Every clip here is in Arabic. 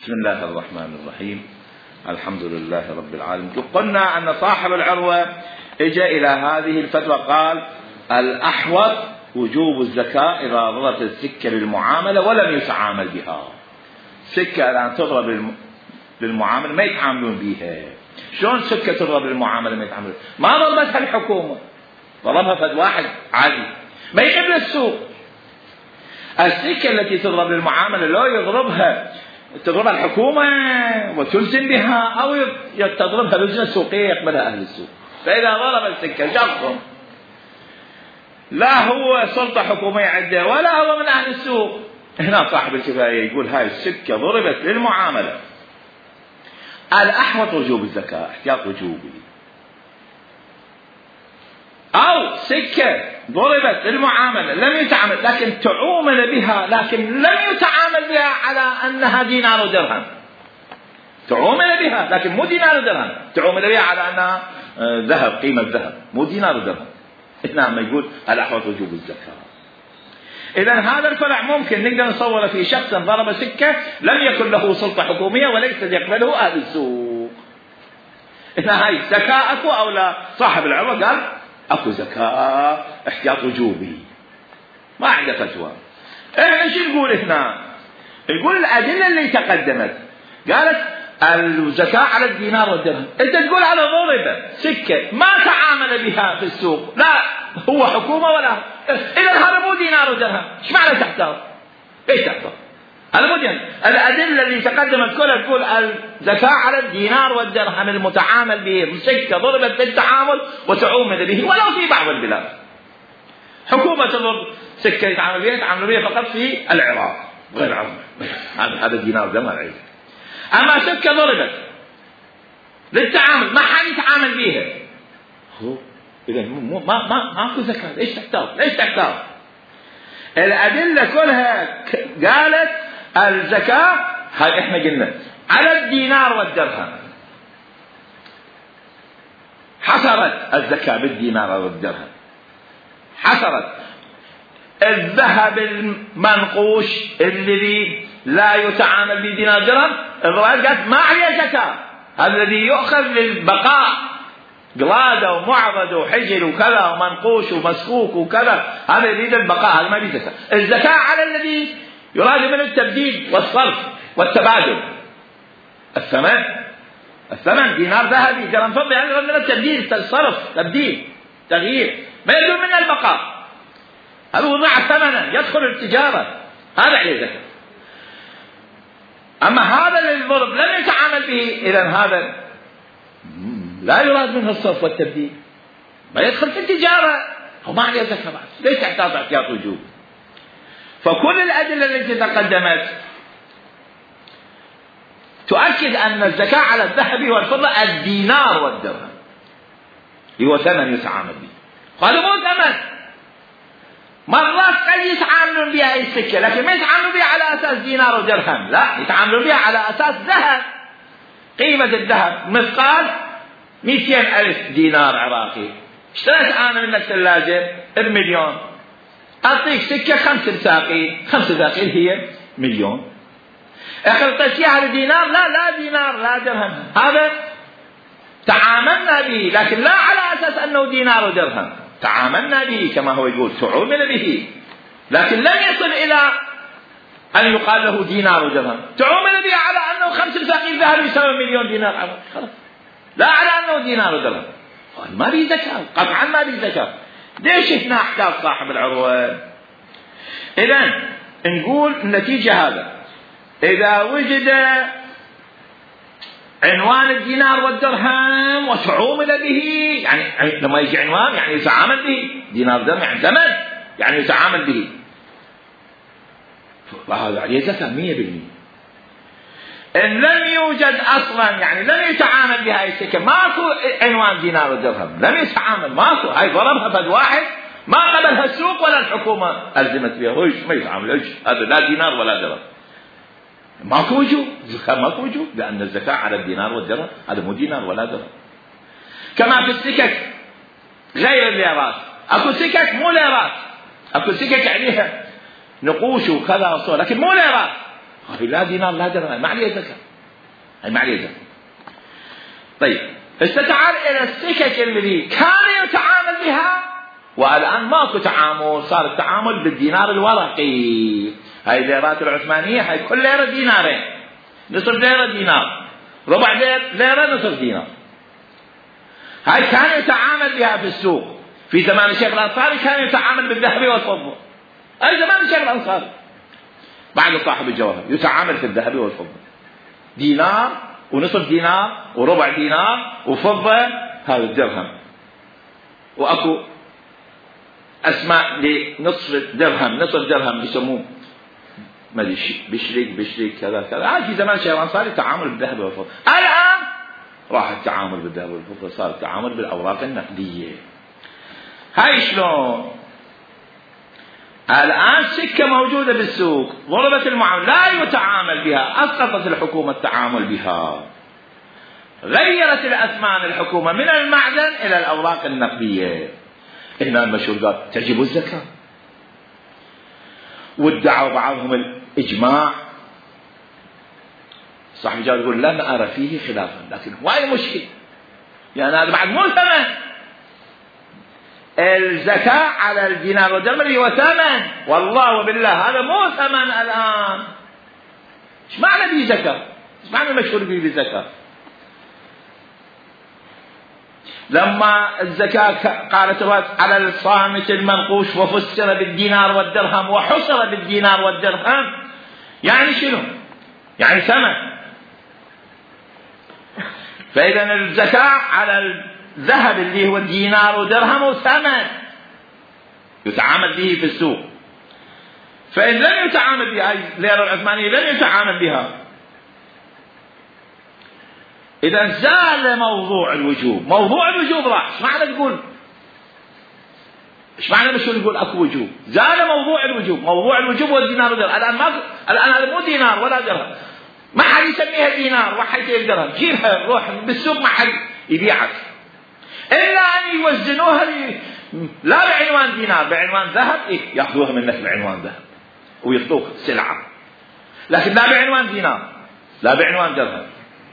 بسم الله الرحمن الرحيم. الحمد لله رب العالمين. قلنا أن صاحب العروة اجى إلى هذه الفتوى قال الأحوط وجوب الزكاة إذا ضربت السكة بالمعاملة ولم يتعامل بها. سكة الآن تضرب بالمعاملة ما يتعاملون بها. شلون سكة تضرب بالمعاملة ما يتعاملون؟ ما ضربتها الحكومة، ضربها فد واحد عادي ما يقبل السوق. السكة التي تضرب بالمعاملة لا يضربها تضربها الحكومة وتلزم بها، أو تضربها لجنة سوقية يقبلها أهل السوق. فإذا ضرب السكة شخص لا هو سلطة حكومية عنده ولا هو من أهل السوق، هنا صاحب الكفاية يقول هاي السكة ضربت للمعاملة، الأحوط وجوب الزكاة، احتياط وجوبي. أو سكة ضربت للمعاملة لم يتعامل لكن تعامل بها، لكن لم يتعامل بها على أنها دينار ودرهم. تعامل بها لكن مو دينار ودرهم، تعامل بها على أنها ذهب، قيمة ذهب، مو دينار ودرهم. هنا ما يقول الأحوط وجوب الزكاة. إذا هذا الفرع ممكن نقدر نصور في شخص ضرب سكة لم يكن له سلطة حكومية وليس يقبله أهل السوق. هنا هاي زكاة أكو أو لا؟ صاحب العروة قال أكو زكاة احتياط وجوبي، ما عنده فتوى. ايش نقول هنا؟ نقول الأدلة اللي تقدمت قالت الزكاة على الدينار والدرهم، انت تقول على ضربة سكة ما تعامل بها في السوق، لا هو حكومة ولا إذا هذا مو دينار ودرهم، ايش معنى تحتاط؟ ايش تحتاط؟ هذا مو دينار. الأدلة اللي تقدمت كلها تقول الزكاة على الدينار والدرهم المتعامل به، سكة ضربت بالتعامل وتعامل به ولو في بعض البلاد. حكومة تضرب سكة يتعامل بها فقط في العراق غير العراق، هذا دينار ودرهم العيد. أما سكة ضربت للتعامل ما حد يتعامل بها، إذا ماكو زكاة. ليش تحتاط؟ ليش تحتاط؟ الأدلة كلها قالت الزكاة، هاي احنا قلنا على الدينار والدرهم، حصرت الزكاة بالدينار والدرهم، حصرت الذهب المنقوش الذي لا يتعامل بدينار درهم، الروايات قالت ما عليه زكاة، الذي يؤخذ للبقاء قلادة ومعرض وحجل وكذا ومنقوش ومسكوك وكذا، هذا يريد البقاء، هذا ما يريد زكاة. الزكاة على الذي يراد من التبديل والصرف والتبادل، الثمن دينار ذهبي درهم فضي، يعني من التبديل، الصرف، تبديل، تغيير، ما يدل من البقاء، هذا وضع ثمنا يدخل التجارة، هذا عليه زكاة. أما هذا الذي ضرب لم يتعامل به، إذن هذا لا يراد منه الصرف والتبديل، ما يدخل في التجارة، هو ما عليه زكاة بعد. ليش تحتاج احتياط وجوب؟ فكل الأدلة التي تقدمت تؤكد أن الزكاة على الذهب والفضة الدينار والدرهم هو ثمن يتعامل به. هذا مو ثمن، مرات قد يتعاملون بها السكة لكن ما يتعاملون بها على أساس دينار ودرهم، لا يتعاملون بها على أساس ذهب. قيمة الذهب مثقال 200,000 دينار عراقي، اشتريت أنا منك ثلاجة ب1,000,000، أعطيك سكة 5 ساقين، 5 ساقين هي 1,000,000. أخلطت إياها بدينار، لا دينار لا درهم، هذا تعاملنا به لكن لا على أساس أنه دينار ودرهم، تعاملنا به كما هو يقول تعامل به، لكن لم يصل إلى أن يقال له دينار ودرهم، تعامل به على أنه 5 ساقين ذهب يساوي 1,000,000 دينار عراقي، خلاص لا على أنه دينار ودرهم، ما بي زكاة، قطعا ما بي زكاة. ليش هنا احتاج صاحب العروة؟ إذن نقول النتيجة هذا، إذا وجد عنوان الدينار والدرهم وتعامل به، يعني لما يجي عنوان يعني يتعامل به، دينار درهم يعني ثمن يعني يتعامل به، فهذا عليه زكاة 100%. إن لم يوجد أصلا يعني لم يتعامل بهاي السكة، ماكو عنوان دينار ودرهم، لم يتعامل، ماكو، هاي ضربها فد واحد ما قبلها السوق ولا الحكومة ألزمت بها، ما يتعامل، هذا لا دينار ولا درهم، ماكو وجوب زكاة، ماكو وجوب، لأن الزكاة على الدينار والدرهم، هذا مو دينار ولا درهم. كما في السكك غير الليرات، أكو سكك مو ليرات، أكو سكك عليها نقوش وكذا وصور لكن مو ليرات، لا دينار لا درهم، ما عليه زكاة، ما عليه زكاة. طيب استتعال إلى السكك اللي كان يتعامل بها والآن ماكو تعامل، صار التعامل بالدينار الورقي. هاي الليرات العثمانية هاي كل ليرة دينارين، نصف ليرة دينار، ربع ليرة نصف دينار. هاي كان يتعامل بها في السوق في زمان الشيخ الأنصاري، كان يتعامل بالذهب والفضة. أي زمان الشيخ الأنصاري بعد صاحب الجوهر يتعامل في الذهب والفضة، دينار ونصف دينار وربع دينار وفضة، هذا الدرهم. وأكو أسماء لنصف درهم، نصف درهم يسموه ما ادري بشريك كذا كذا. هذا في زمان الشيخ الأنصاري تعامل بالذهب والفضة. الآن راح التعامل بالذهب والفضة، صار التعامل بالأوراق النقدية. هاي شلون؟ الآن سكة موجودة بالسوق، ضربت المعاملة لا يتعامل بها، أسقطت الحكومة التعامل بها، غيرت الأثمان الحكومة من المعدن إلى الأوراق النقدية. هنا المشهور قال تجب الزكاة، وادعوا بعضهم الإجماع. صاحب الجواب يقول لم أرى فيه خلافا، لكن هو أي مشكلة، يعني هذا بعد مو ثمن. الزكاة على الدينار والدرهم هو ثمن، والله وبالله هذا مو ثمن الآن. ايش معنى به زكاة؟ ايش معنى المشهور به بالزكاة؟ لما الزكاة قالت على الصامت المنقوش وفسر بالدينار والدرهم وحصر بالدينار والدرهم، يعني شنو؟ يعني ثمن. فإذا الزكاة على الذهب اللي هو الدينار ودرهم ثمن يتعامل به في السوق. فإن لم يتعامل بها الليرة العثمانية، لم يتعامل بها، إذا زال موضوع الوجوب. موضوع الوجوب راح. ايش معنى تقول؟ ايش معنى مش يقول اكو وجوب؟ زال موضوع الوجوب. موضوع الوجوب هو الدينار والدرهم. الآن هذا مو دينار ولا درهم، ما حد يسميها دينار وحد الدرهم، جيبها روح بالسوق ما حد يبيعك، إلا أن يوزنوها لا بعنوان دينار، بعنوان ذهب، يأخذوها منك بعنوان ذهب ويعطوك سلعة، لكن لا بعنوان دينار لا بعنوان درهم.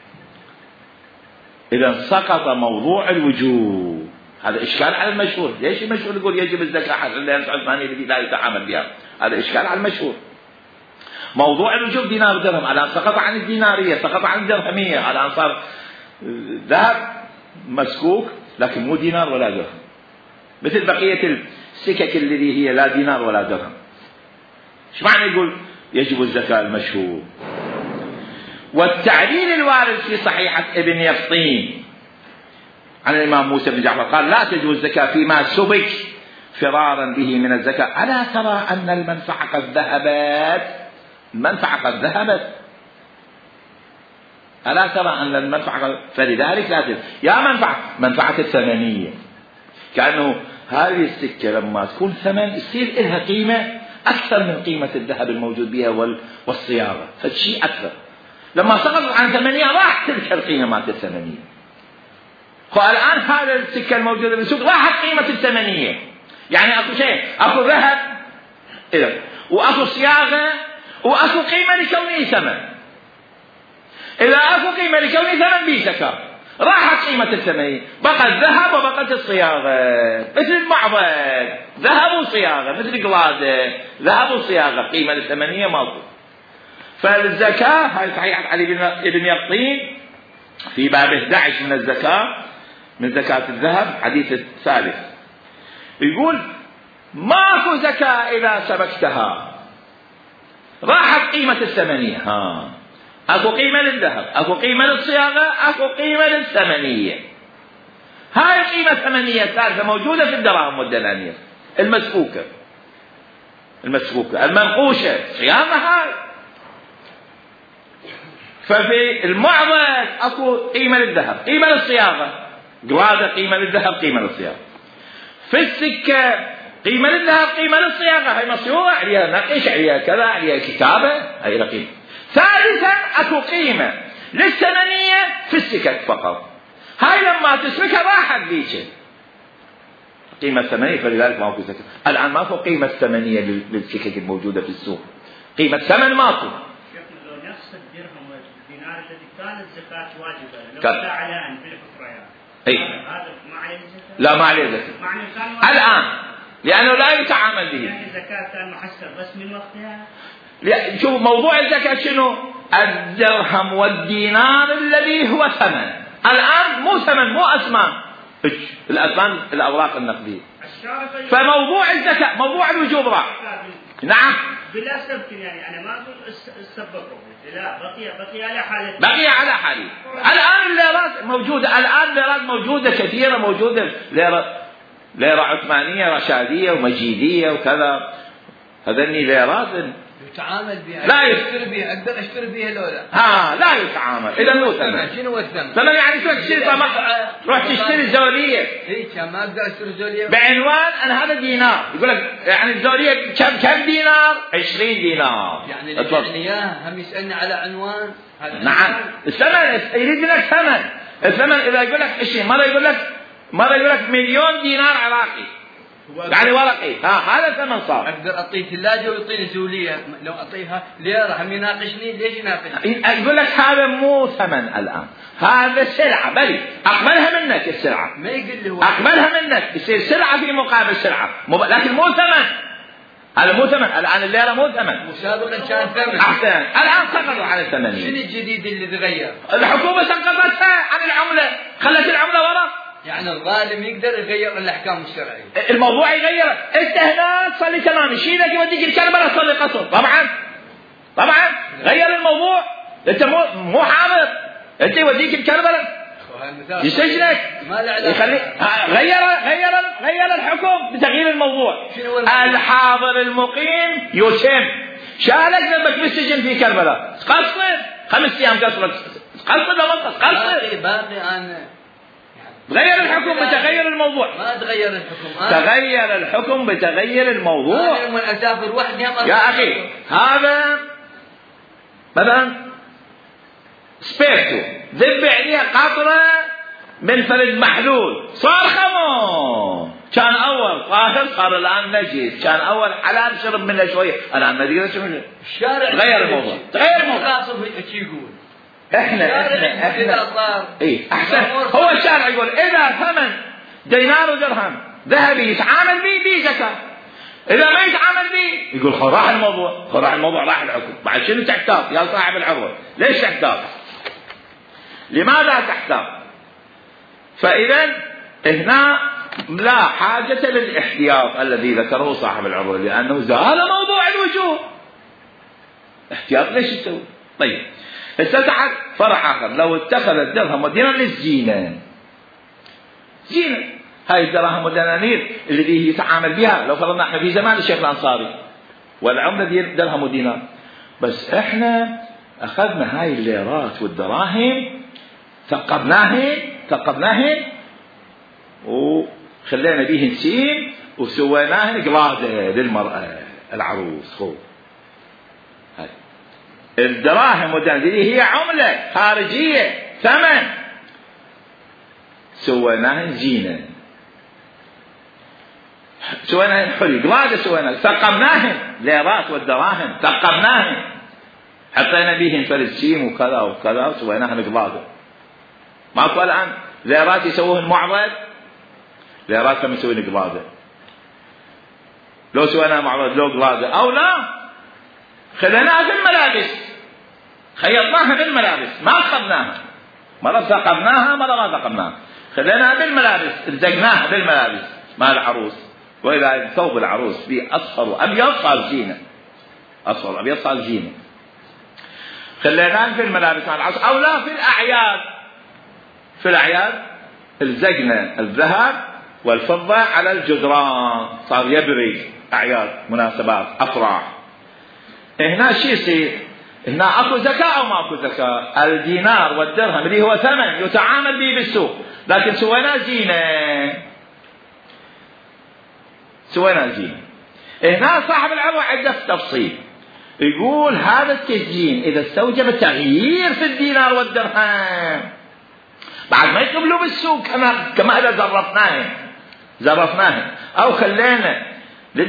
إذا سقط موضوع الوجوب. هذا إشكال على المشهور. ليش المشهور يقول يجب الزكاة حتى العثماني الذي لا يتعامل بها؟ هذا إشكال على المشهور. موضوع الوجوب دينار ودرهم، الآن سقط عن الدينارية، سقط عن الدرهمية، الآن صار ذهب مسكوك لكن مو دينار ولا درهم، مثل بقية السكك الذي هي لا دينار ولا درهم. ايش معنى يقول يجب الزكاة المشهور؟ والتعليل الوارد في صحيحة ابن يقطين عن الإمام موسى بن جعفر قال لا تجب الزكاة فيما سبك فرارا به من الزكاة. ألا ترى أن المنفعة قد ذهبت؟ المنفعة قد ذهبت، ألا ترى أن المنفعة فلذلك لا تجب. يا منفعة الثمنية، كأنه هذه السكة لما تكون ثمن يصير لها قيمة أكثر من قيمة الذهب الموجود بها والصياغة، فالشيء أكثر. لما سقطت عن ثمنية راح تلك القيمة مالت الثمنية. فالآن هذا السكة الموجودة بالسوق راحت قيمة الثمنية، يعني أكو شيء، أكو ذهب إذا وأكو صياغة وأكو قيمة لكونه ثمن. إذا أكو قيمة لكونه ثمن به زكاة، راحت قيمة الثمنية، بقى الذهب وبقت الصياغة، مثل المعبد ذهب وصياغة، مثل قلادة ذهب وصياغة، قيمة الثمنية ماكو. فالزكاة هاي صحيحة علي بن يقطين في باب 11 من الزكاة، من زكاة الذهب، حديث الثالث، يقول ماكو زكاة إذا سبكتها، راحت قيمة الثمنية. أكو قيمة للذهب، أكو قيمة للصياغة، أكو قيمة للثمنية. هاي القيمة الثمنية الثالثة موجودة في الدراهم والدنانير المسفوكة المنقوشة، صياغة هاي. ففي المعبد أكو قيمة للذهب، قيمة للصياغة، قلادة قيمة للذهب، قيمة للصياغة. في السكة قيمة للذهب، قيمة للصياغة، هاي مصيوغة عليها نقش، عليها كذا، عليها كتابة، هاي قيمة. ثالثا أكو قيمة للثمنية في السكك فقط، هاي لما تسبكها راحت ليش قيمة ثمنية، فلذلك ما أكو زكاة. الآن ما أكو قيمة ثمنية للسكك الموجودة في السوق، قيمة ثمن ماكو. الذي كانت زكاة واجبة لو كان على في الفطريات هذا ما عليه زكاة؟ لا ما عليه زكاة الآن لأنه لا يتعامل به. يعني الزكاة كان محسب بس من وقتها. شوف موضوع الزكاة شنو؟ الدرهم والدينار الذي هو ثمن. الآن مو ثمن مو أثمان، الأثمان الأوراق النقدية. فموضوع الزكاة موضوع الوجوب راح. نعم بلا سبب يعني أنا ما أقول السبب لا بقي على حاله. بقي على حاله. الآن الليرات موجودة، الآن الليرات موجودة كثيرة، موجودة ليرة عثمانية رشادية ومجيدية وكذا، هذني ليرات يتعامل بها. لا يشتري بها، أقدر أشتري بها لولا. لا يتعامل. إذا مو ثمن. شنو هو الثمن؟ ثمن يعني تروح تشتري زولية. ما أقدر أشتري زولية. بعنوان أن هذا دينار، يقول لك يعني الزولية كم دينار؟ 20 دينار. يعني هم يسألني على عنوان. نعم الثمن يريد منك ثمن. الثمن إذا يقول لك 20 مرة يقول لك مليون دينار عراقي يعني ورقي، هذا ثمن صار. اقدر اعطيه ثلاجه ويعطيني زوليه، لو اعطيها ليره هم يناقشني. ليش يناقشني؟ يقول لك هذا مو ثمن الان، هذا سلعه، بل اقبلها منك السلعه. ما يقول لي هو اقبلها منك، يصير سلعه في مقابل سلعه، لكن مو ثمن. هذا مو ثمن الان، الليره مو ثمن. مسابقا كان ثمن. احسن. الان سقطوا عن الثمانين. شنو الجديد اللي تغير؟ الحكومه سقطتها عن العمله، خلت العمله ورا. يعني الظالم يقدر يغير الأحكام الشرعية. الموضوع يغير. أنت هنا تصلي تمام، شيلك يوديك الكربلاء تصلي قصر. طبعا غير الموضوع. أنت مو حاضر، أنت يوديك الكربلاء يسجنك. غير الحكم بتغيير الموضوع. الحاضر المقيم يتم. شالك ذنبك بالسجن في كربلاء، قصر 5 أيام قصر باقي أنا. غير الحكم بتغير الموضوع. ما تغير الحكم. تغير الحكم بتغير الموضوع. أنا من أسافر وحدي يا أخي هذا مثلا سبيرتو ذب عليها قطرة من فرد محلول صار خمر. كان أول طاهر صار الآن نجس، كان أول حلال شرب منه شوية الآن ما تقدر تشرب. الشارع غير الموضوع. يقول احنا احسن. هو الشارع يقول اذا ثمن دينار ودرهم ذهبي يتعامل به زكاة، اذا ما يتعامل به يقول راح الموضوع راح الحكم. بعد شنو تحتاط يا صاحب العروة؟ ليش تحتاط؟ لماذا تحتاط؟ فاذا هنا لا حاجة للاحتياط الذي ذكره صاحب العروة، لانه زال موضوع الوجوب. احتياط ليش تسوي؟ طيب استدعى فرع آخر، لو اتخذ الدرهم ودينار للزينة. زينة هاي الدراهم والدنانير اللي يتعامل بها، لو فرضنا احنا في زمان الشيخ الأنصاري والعملة درهم ودينار، بس احنا أخذنا هاي الليرات والدراهم ثقبناهن وخلينا بيه نسيم وسويناهن قلادة للمرأة العروس. خو الدراهم والدنانير هي عملة خارجية ثمن، سويناهن زينة، سويناهن حلي قلادة، سويناهن ثقبناهن ليرات والدراهم ثقبناهن حطينا بيهن فرسيم وكذا وكذا وسويناهن قلادة. ماكو الآن ليرات يسووهن معرض، ليرات كم يسوون قلادة. لو سويناها معرض لو قلادة أو لا خليناها في الملابس، خيطناها بالملابس ما ثقبناها، مرة ثقبناها مرة ما ثقبناها، خليناها بالملابس الزقناها بالملابس مع العروس. وإذا ثوب العروس فيه أصفر وأبيض صار زينة، أصفر وأبيض صار زينة، خليناها في الملابس مع العروس. أو لا في الأعياد، في الأعياد الزقنا الذهب والفضة على الجدران صار يبرز، أعياد مناسبات أفراح. هنا شيء يصير، هنا أكو زكاة أو ما أكو زكاة؟ الدينار والدرهم اللي هو ثمن يتعامل به بالسوق، لكن سوينا زينة، سوينا زينة. هنا صاحب العروة عنده تفصيل، يقول هذا التزيين إذا استوجب تغيير في الدينار والدرهم بعد ما يقبلوا بالسوق كما إذا زرفناه أو خلينا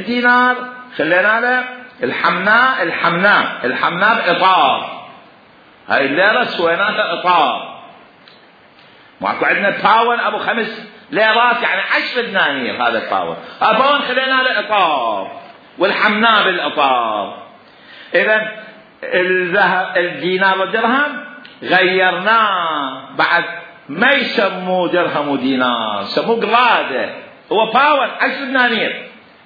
للدينار خلينا له الحمناء بإطار هاي الليرة سويناها إطار. ماكو عندنا باون أبو 5 ليرات يعني 10 دنانير، هذا الباون. باون خلينا له إطار والحمناه بالإطار. إذا الدينار والدرهم غيرناه، بعد ما يسموه درهم ودينار، يسموه قلادة. هو باون 10 دنانير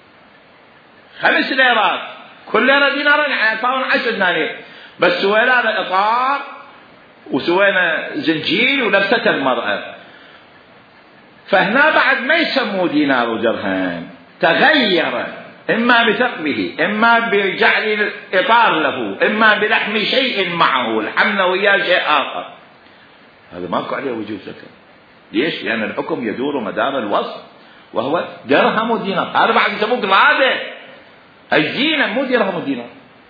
5 ليرات، كل ليرة دينار يعني باون 10 دنانير. بس سوينا له إطار وسوينا زنجيل ولبسته المرأة، فهنا بعد ما يسموه دينار ودرهم، تغير إما بثقبه، إما بجعل الإطار له، إما بلحم شيء معه، الحمل وياه شيء آخر. هذا ماكو عليه وجوب زكاة. ليش؟ لأن الحكم يدور مدار الوصف وهو درهم ودينار. هذا بعد يسموه قلادة، الزينة مو درهم ودينار.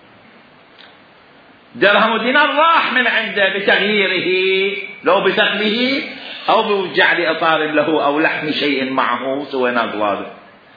درهم ودينار راح من عنده بتغييره، لو بثقبه أو بجعل إطار له أو لحم شيء معه سوينا قلادة.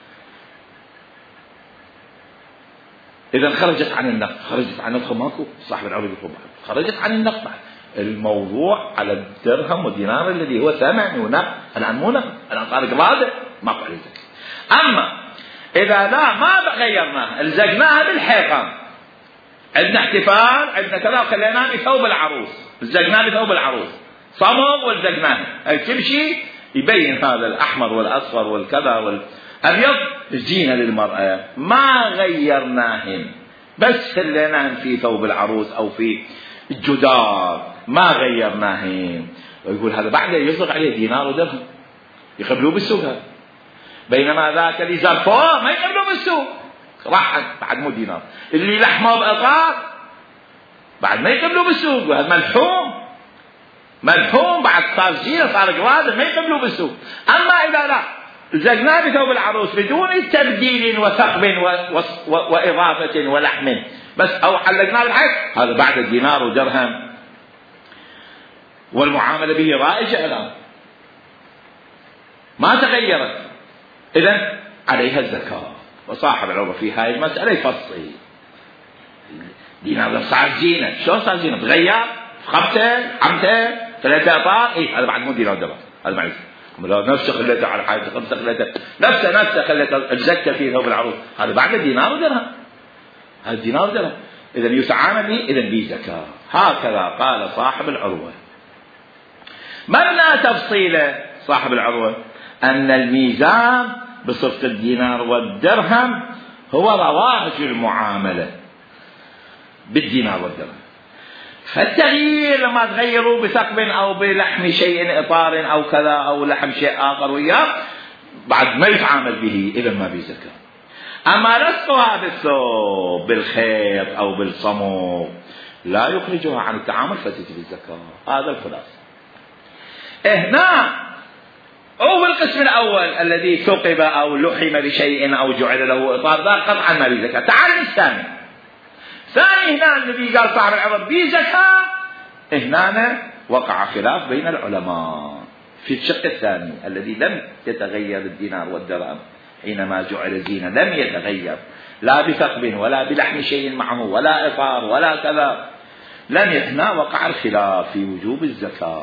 إذا خرجت عن النقد، خرجت عن النقد ماكو صاحب العروض يقول خرجت عن النقد. الموضوع على الدرهم والدينار الذي هو ثمن ونقد، الآن مو نقد، الآن صار قلادة ماكو عليه زكاة. أما إذا لا ما غيرناه، الزقناها بالحيطان، عندنا احتفال عندنا كذا خليناه بثوب العروس، الزقناه بثوب العروس صمغ والزقناه، كل شيء يبين هذا الأحمر والأصفر والكذا والأبيض زينة للمرأة، ما غيرناهن، بس خليناهن في ثوب العروس أو في الجدار، ما غيرناهن. ويقول هذا بعد يصدق عليه دينار ودرهم يقبلوه بالسوق هذا، بينما ذاك اللي زرفوه ما يقبلوه بالسوق، راح بعد مو دينار. اللي لحمه بأطار بعد ما يقبلوه بالسوق، وهذا ملحوم بعد صار زينة صار قلادة ما يقبلوه بالسوق. أما إذا لا زقناه بثوب العروس بدون تبديل وثقب وإضافة ولحم بس، أو حلقناه بالحيط، هذا بعد الدينار ودرهم، والمعاملة به رائجة الآن ما تغيرت، إذن عليها الزكاة. وصاحب العروة في هاي المسألة يفصل. دينار صار زينة، شلون صار زينة؟ تغير خبته حمته 3 أطار، هذا بعد مو دينار ودرهم، هذا معي نفسه خليته على حاجة 5 خليته نفسه خليته الزكاة في ثوب العروس، هذا بعد دينار ودرهم، هذا دينار ودرهم. إذا يتعامل به، إذا به زكاة. هكذا قال صاحب العروة. مبنى تفصيل صاحب العروة أن الميزان بصفة الدينار والدرهم هو رواج المعاملة بالدينار والدرهم، فالتغيير لما تغيروا بثقب أو بلحم شيء إطار أو كذا أو لحم شيء آخر وياه بعد ما يتعامل به، إذا ما به زكاة. أما رصها بالثوب بالخيط أو بالصمغ لا يخرجها عن التعامل فتجب الزكاة. هذا الخلاصة. هنا أو بالقسم الأول الذي ثقب أو لحم بشيء أو جعل له إطار ذا قطعا ما به زكاة. تعال الثاني. ثاني هنا الذي قال صاحب العروة به زكاة، هنا وقع خلاف بين العلماء في الشق الثاني الذي لم يتغير الدينار والدرهم حينما جعل زينة، لم يتغير لا بثقب ولا بلحم شيء معه ولا إطار ولا كذا، لم هنا وقع الخلاف في وجوب الزكاة.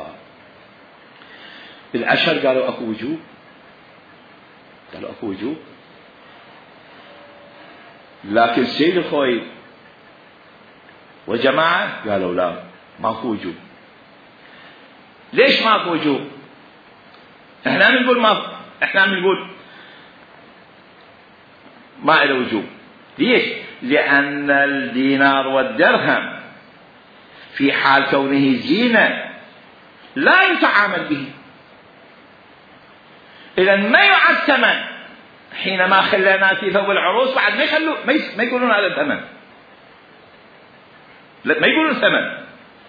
الأشهر قالوا أكو وجوب، قالوا أكو وجوب، لكن سيد الخوي وجماعة قالوا لا ماكو وجوب. ليش ماكو وجوب؟ احنا بنقول ما له وجوب. ليش؟ لأن الدينار والدرهم في حال كونه زينة لا يتعامل به، إذا ما يعد ثمن. حينما خلينا في ثوب العروس بعد ما يقولون هذا الثمن، لا ما يقولون ثمن.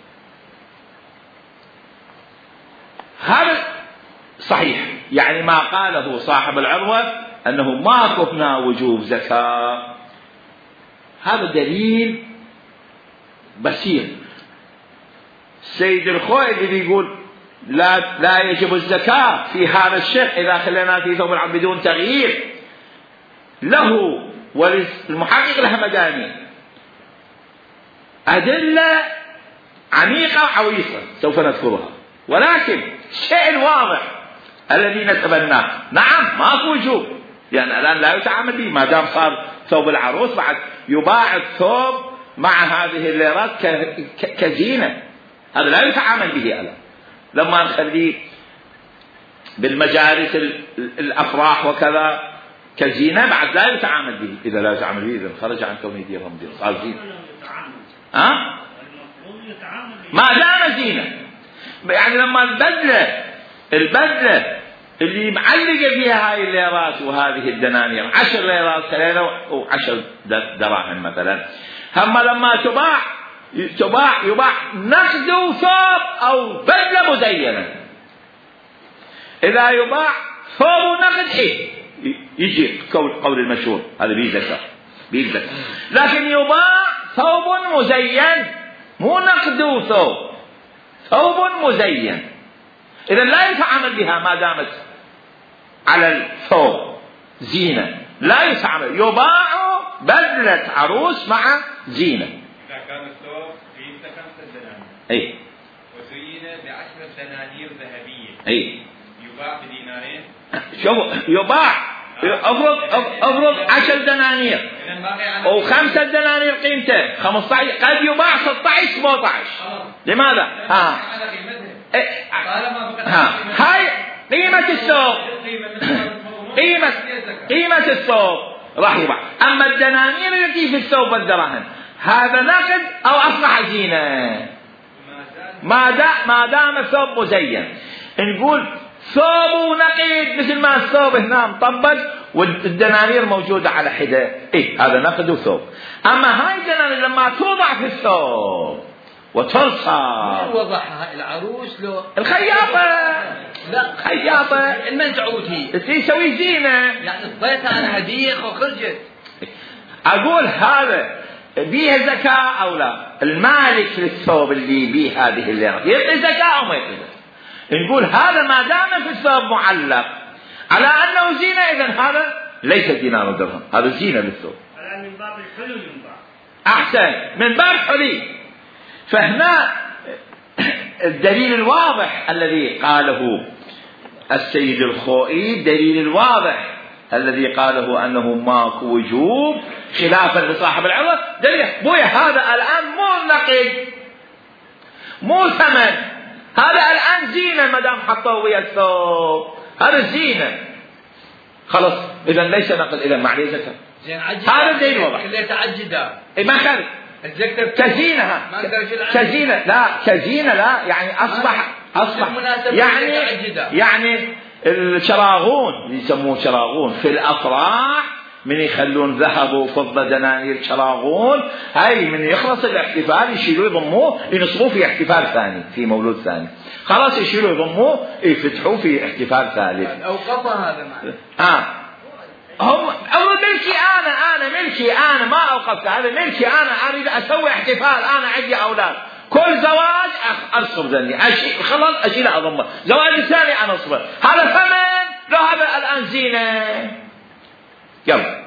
هذا صحيح، يعني ما قاله صاحب العروة أنه ما كفنا وجوب زكاة، هذا دليل بسيط. سيد الخوي اللي يقول لا يجب الزكاة في هذا الشق إذا خلينا في ثوب العروس بدون تغيير، له وللمحقق له مداني أدلة عميقة عويصة سوف نذكرها، ولكن الشيء الواضح الذي نتبناه نعم ماكو وجوب، لأن يعني الآن لا يتعامل به ما دام صار ثوب العروس، بعد يباع الثوب مع هذه الليرات كزينة، هذا لا يتعامل به الآن. لما نخليه بالمجالس الأفراح وكذا كزينة بعد لا يتعامل به، إذا لا يتعامل به إذا خرج عن كونه درهم صار زينة. ما دام زينة، يعني لما البدلة اللي معلقة فيها هاي الليرات وهذه الدنانير 10 ليرات 3 و10 دراهم مثلا، هم لما يباع نقد وثوب أو بدلة مزينة. إذا يباع ثوب نقد يجي قول المشهور هذا بيه زكاة، لكن يباع ثوب مزين مو نقد وثوب، ثوب مزين، إذا لا يتعامل بها ما دامت على الثوب زينة، لا يتعامل، يباع بدلة عروس مع زينة. إذا كان الثوب قيمته 5 دنانير أي وزين ب10 دنانير ذهبية أي يباع بدينارين. شوف يباع افرض 10 دنانير او 5 دنانير قيمته 15، قد يباع 16 17. لماذا؟ هاي قيمة الثوب، قيمة الثوب راح يباع. أما الدنانير التي في الثوب والدراهم هذا نقد أو أصبح زينة ما دام الثوب مزين. نقول ثوب نقد مثل ما الثوب هنا مطبق والدنانير موجودة على حدة، هذا نقد وثوب. أما هاي الدنانير لما توضع في الثوب وترصى وضعها العروس لو الخياطة، لا خياطة المنجعود هي تسوي زينة، يعني ضيتها أنا هدية وخرجت. أقول هذا بيه زكاة أو لا؟ المالك للثوب اللي بيه هذه الليرة يعطي زكاة أو ما يعطي زكاة؟ نقول هذا ما دام في الثوب معلق على أنه زينة، إذن هذا ليس دينار ودرهم، هذا زينة للثوب. الآن من باب الحلي ينباع أحسن، من باب حلي. فهنا الدليل الواضح الذي قاله السيد الخوئي، الدليل الواضح الذي قاله أنه ماكو وجوب خلافا لصاحب العروة، دليل بويا هذا الآن مو نقد مو ثمن، هذا الآن زينة ما دام حطوه ويا الثوب، هذا زينة خلاص، إذا ليس نقد، إذا ما عليه زكاة. هذا الدليل واضح. اللي تعجده ما خالف كزينة، كزينة لا كزينة لا، يعني أصبح يعني الشراغون يسموه شراغون في الأفراح، من يخلون ذهب وفضة دنانير شراغون، هاي من يخلص الاحتفال يشيلوه يضموه ينصبوه في احتفال ثاني، في مولود ثاني، خلاص يشيلوه يضموه يفتحوه في احتفال ثالث. أوقفها هذا معنى هم ملكي أنا ملكي أنا ما أوقفت، هذا ملكي أنا أريد أسوي احتفال، أنا عندي أولاد، كل زواج أنصب ذني خلاص أشيله أضمه، زواج الثاني أنصبه، هذا ثمن لو هذا الآن زينة. يلا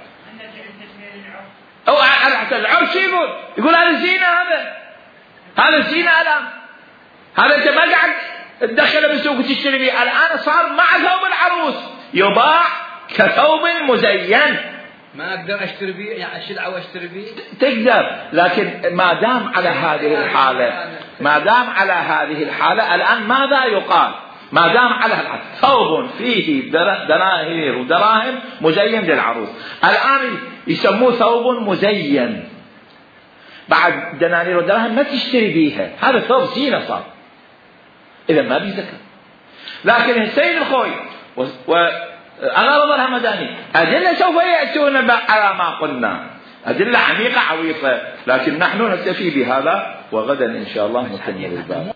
أو على العرس يقول هذا زينة، هذا زينة الآن، هذا أنت ما قاعد تدخله بالسوق وتشتري به، الآن صار مع ثوب العروس يباع كثوب مزين. ما أقدر أشتري به، يعني أشيله وأشتري به تقدر، لكن ما دام على هذه الحالة الآن ماذا يقال؟ ما دام على الحالة ثوب فيه دنانير ودراهم مزين للعروس، الآن يسموه ثوب مزين، بعد دنانير ودراهم ما تشتري بيها، هذا ثوب زينة صار، إذا ما بيه زكاة. لكن السيد الخوي وأغلب الهمداني أدلة سوف يأتون على ما قلنا، أدلة عميقة عويصة، لكن نحن نكتفي بهذا، وغدا إن شاء الله نكمل الباب.